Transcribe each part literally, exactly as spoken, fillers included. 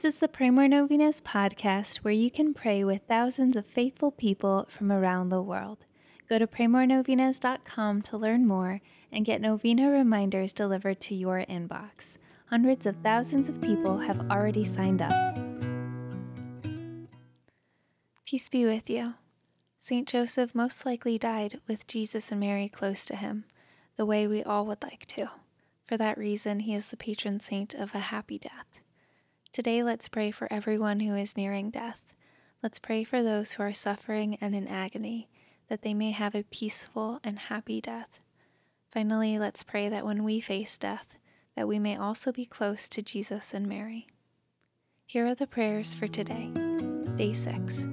This is the Pray More Novenas podcast where you can pray with thousands of faithful people from around the world. Go to pray more novenas dot com to learn more and get novena reminders delivered to your inbox. Hundreds of thousands of people have already signed up. Peace be with you. Saint Joseph most likely died with Jesus and Mary close to him, the way we all would like to. For that reason, he is the patron saint of a happy death. Today, let's pray for everyone who is nearing death. Let's pray for those who are suffering and in agony, that they may have a peaceful and happy death. Finally, let's pray that when we face death, that we may also be close to Jesus and Mary. Here are the prayers for today, day six.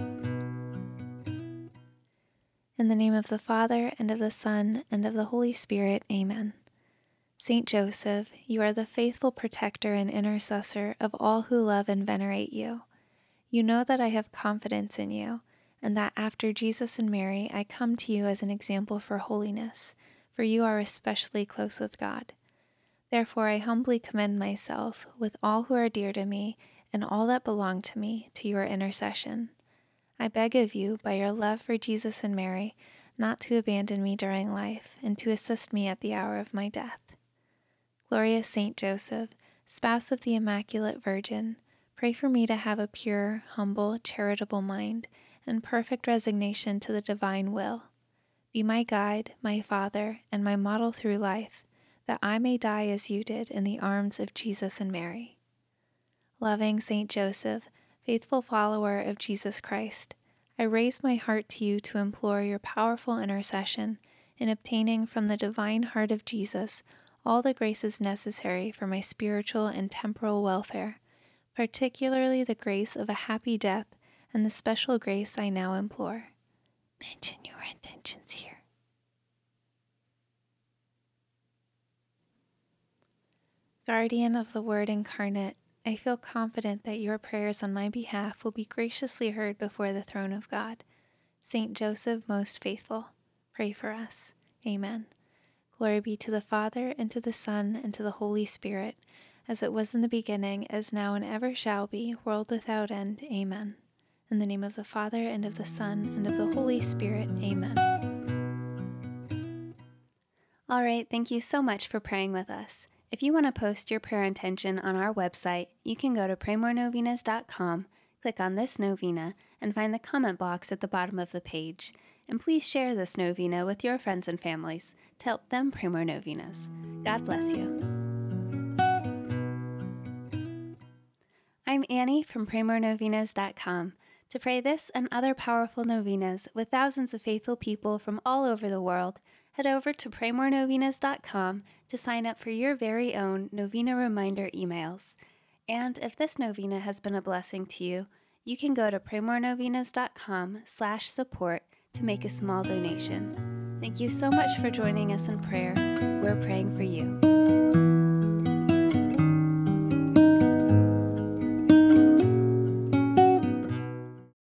In the name of the Father, and of the Son, and of the Holy Spirit, amen. Saint Joseph, you are the faithful protector and intercessor of all who love and venerate you. You know that I have confidence in you, and that after Jesus and Mary, I come to you as an example for holiness, for you are especially close with God. Therefore, I humbly commend myself, with all who are dear to me, and all that belong to me, to your intercession. I beg of you, by your love for Jesus and Mary, not to abandon me during life, and to assist me at the hour of my death. Glorious Saint Joseph, spouse of the Immaculate Virgin, pray for me to have a pure, humble, charitable mind, and perfect resignation to the divine will. Be my guide, my father, and my model through life, that I may die as you did in the arms of Jesus and Mary. Loving Saint Joseph, faithful follower of Jesus Christ, I raise my heart to you to implore your powerful intercession in obtaining from the divine heart of Jesus all the graces necessary for my spiritual and temporal welfare, particularly the grace of a happy death and the special grace I now implore. Mention your intentions here. Guardian of the Word incarnate, I feel confident that your prayers on my behalf will be graciously heard before the throne of God. Saint Joseph, most faithful, pray for us. Amen. Glory be to the Father, and to the Son, and to the Holy Spirit, as it was in the beginning, as now and ever shall be, world without end. Amen. In the name of the Father, and of the Son, and of the Holy Spirit. Amen. All right, thank you so much for praying with us. If you want to post your prayer intention on our website, you can go to pray more novenas dot com, click on this novena, and find the comment box at the bottom of the page. And please share this novena with your friends and families to help them pray more novenas. God bless you. I'm Annie from pray more novenas dot com. To pray this and other powerful novenas with thousands of faithful people from all over the world, head over to pray more novenas dot com to sign up for your very own novena reminder emails. And if this novena has been a blessing to you, you can go to pray more novenas dot com slash support to make a small donation. Thank you so much for joining us in prayer. We're praying for you.